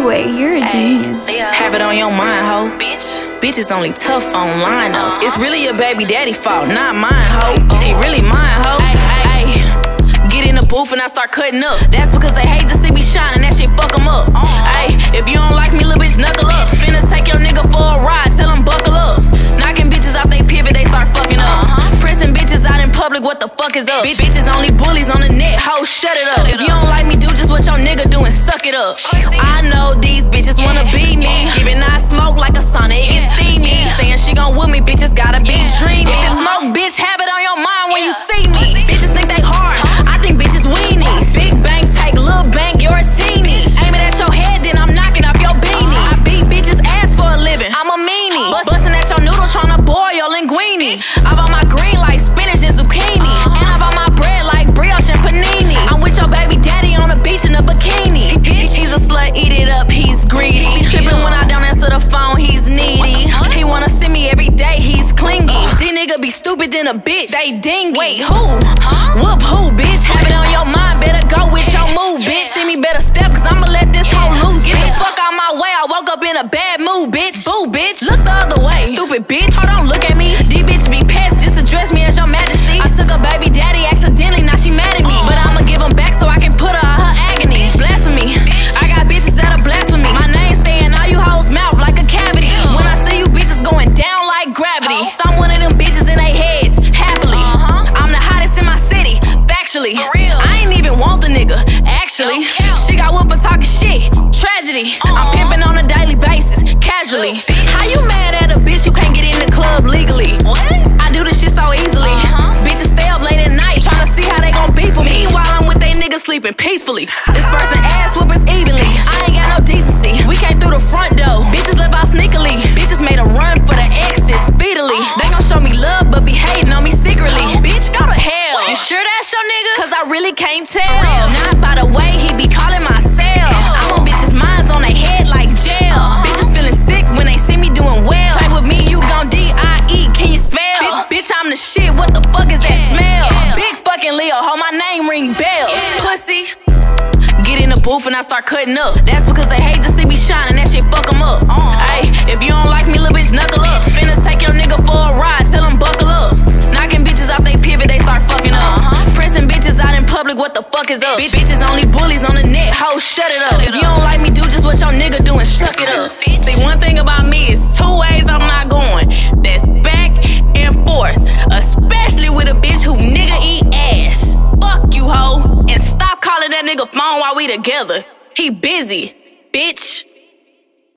Anyway, you're a genius. Have it on your mind, ho. Bitch is only tough online, ho. It's really your baby daddy fault, not mine, ho. He really mine, ho. Get in the booth and I start cutting up. That's because they hate to see me shine and that shit fuck them up. If you don't like me, little bitch, knuckle up. Finna take your nigga for a ride, tell him buckle up. Knocking bitches out they pivot, they start fucking up. Pressing bitches out in public, what the fuck is up? Bitches only bullies on the net, ho, shut it up. If you don't like me, do just what your nigga do and suck it up. I know these bitches wanna be me. Giving I smoke like a sauna, it gets steamy. Saying she gon' with me, bitches got a big dream. If it's smoke, bitch, have it on your mind when you see me. Bitches think they hard, I think bitches weenies. Big bank take little bank, yours teeny. Aim it at your head, then I'm knocking off your beanie. I beat bitches ass for a living, I'm a meanie. Bustin' at your noodles, tryna boil your linguine. I bought my green like spinach and zucchini. And I bought my bread like brioche and panini. I'm with your baby daddy on the beach in a bikini. He's a slut, eat it up, he's greedy. He trippin' when I don't answer the phone, he's needy. He wanna see me every day, he's clingy. These nigga be stupid than a bitch, they dingy. Wait, who? Whoop who, bitch? Have it on your mind, better go with your move, bitch. See me better step, cause I'ma let this hoe loose. Get the fuck out my way, I woke up in a bad mood, bitch. Boo, bitch, look the other way. Stupid bitch, hold on, look at me. These bitches be pets, just address me as your majesty. I took a baby daddy accidentally, now she mad at me. But I'ma give him back so I can put her out her agony. Blasphemy, I got bitches that'll blasphemy. My name stay in all you hoes' mouth like a cavity. When I see you bitches going down like gravity, stomp one of them bitches in they heads, happily. I'm the hottest in my city, factually. I ain't even want the nigga, actually. She got whoopin' talking shit, tragedy. I'm pimping on a daily basis, casually. How you mad at a bitch who can't get in the club legally? I do this shit so easily. Bitches stay up late at night tryna see how they gon' beef with me while I'm with they niggas sleeping peacefully. This person ass whoopers evenly. I ain't got no decency. We came through the front door. Bitches live out sneakily. Bitches made a run for the exit speedily. They gon' show me love but be hating on me secretly. Bitch, go to hell. You sure that's your nigga? Cause I really can't tell. Not by the way he be calling my cell. I'm on bitches' minds on their head like jail. Bitches feeling sick when they see me doing well. Play with me, you gon' D-I-E, can you spell? Bitch, I'm the shit, what the fuck is that smell? Big fucking Leo, ho, my name ring bells. Pussy. Get in the booth and I start cutting up. That's because they hate to see me shine and that shit fuck them up. If you don't like me, little bitch, knuckle up. Finna take your nigga for a ride, tell him buckle up. Knocking bitches out they pivot, they start fucking up. Pressing bitches out in public, what the fuck is up? Bitches only bullies on the net, ho, shut it up. If you don't like me, do just what your nigga do and suck it up. See, one thing about me is two ways I'm not going. That's back and forth. Especially with a bitch who nigga eat ass. Fuck you, ho. And stop calling that nigga phone while we together. He busy, bitch.